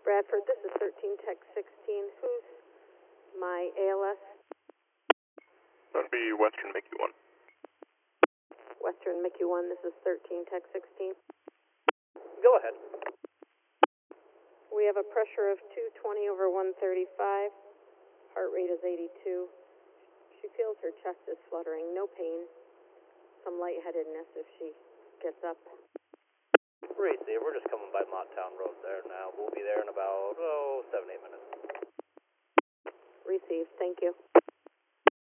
Bradford, this is 13 Tech 16. Who's my ALS? That'd be Western Mickey 1. Western Mickey 1, this is 13 Tech 16. Go ahead. We have a pressure of 220 over 135. Heart rate is 82. She feels her chest is fluttering. No pain. Some lightheadedness if she gets up. Receive, we're just coming by Motttown Road there now. We'll be there in about, 7-8 minutes. Received. Thank you.